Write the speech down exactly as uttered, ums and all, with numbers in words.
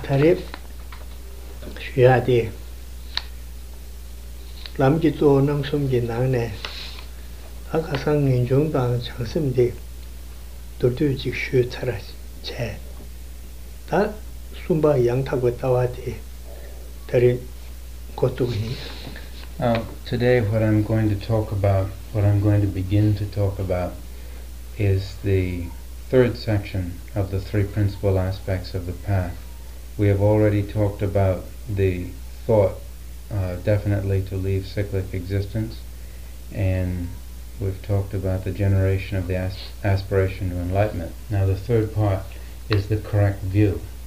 tarif shuyadi lamji to nang sumji nangne akasang nginjung dang changsimdi durdu jik shu tsara che ta sumba yang tago tawati tari kotugi. Uh, today what I'm going to talk about, what I'm going to begin to talk about is the third section of the three principal aspects of the path. We have already talked about the thought uh, definitely to leave cyclic existence, and we've talked about the generation of the as aspiration to enlightenment. Now the third part is the correct view.